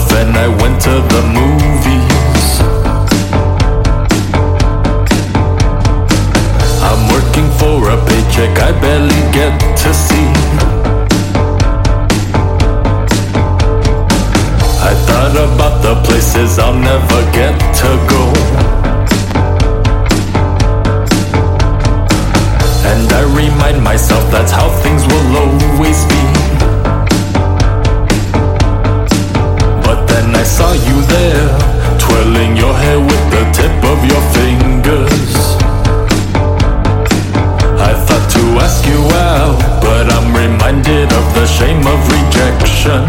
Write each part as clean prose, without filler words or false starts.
off and I went to the movies. I'm working for a paycheck I barely get to see. I thought about the places I'll never get to go, and I remind myself that's how things will always be. But then I saw you there, twirling your hair with the tip of your fingers. I thought to ask you out, but I'm reminded of the shame of rejection.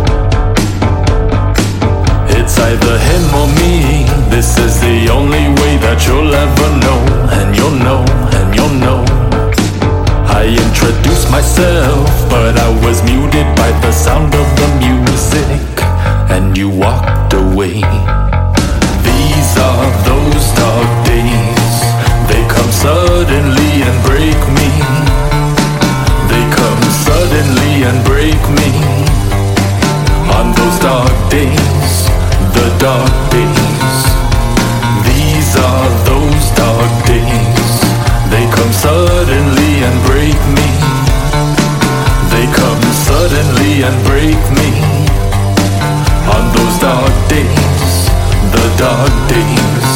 It's either him or me, this is the only way that you'll ever know. And you'll know, and you'll know. I introduced myself, but I was muted by the sound of the music, and you walked away. These are those dark days, they come suddenly and break me. They come suddenly and break me. On those dark days, the dark days. These are those dark days, they come suddenly and break me. They come suddenly and break me. On those dark days, the dark days.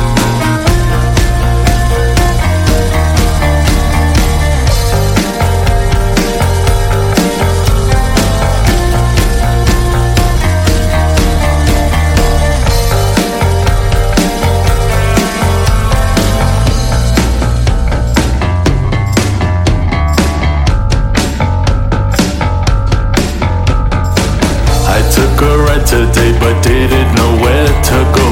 Took a ride today but didn't know where to go.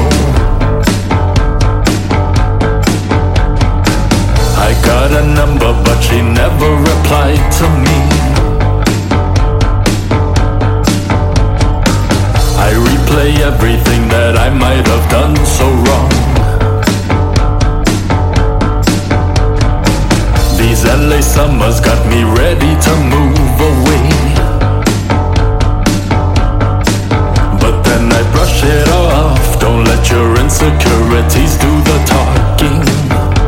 I got a number but she never replied to me. I replay everything that I might have done so wrong. These LA summers got me ready to move away. I brush it off, don't let your insecurities do the talking.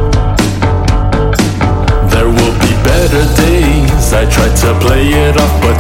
There will be better days, I tried to play it off but